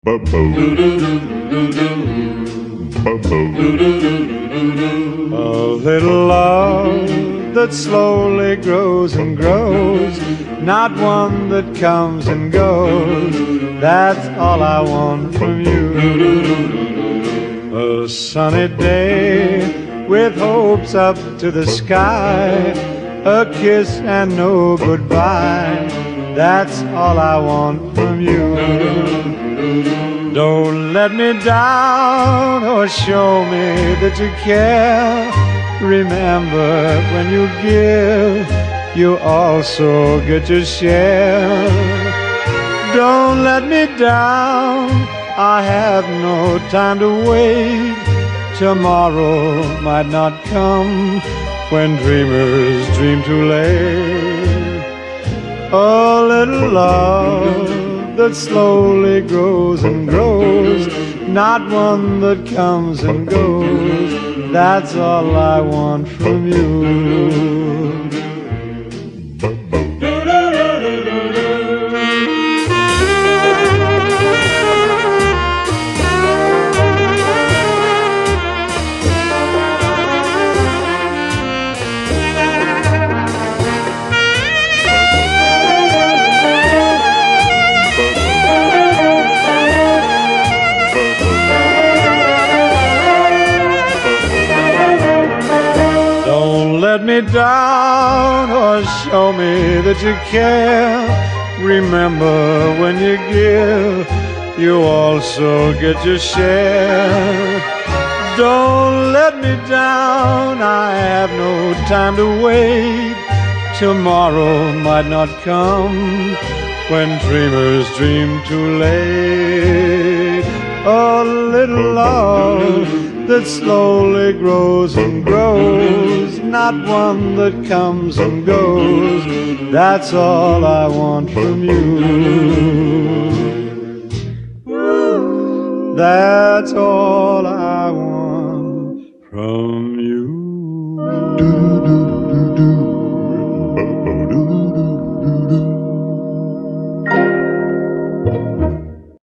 A little love that slowly grows and grows, not one that comes and goes. That's all I want from you. A sunny day with hopes up to the sky, a kiss and no goodbye. That's all I want from you. Don't let me down or show me that you care. Remember, when you give, you also get your share. Don't let me down, I have no time to wait. Tomorrow might not come when dreamers dream too late. A little love that slowly grows and grows, not one that comes and goes. That's all I want from you. Let me down or show me that you care. Remember, when you give, you also get your share. Don't let me down, I have no time to wait. Tomorrow might not come when dreamers dream too late. A little love that slowly grows and grows, not one that comes and goes. That's all I want from you. That's all I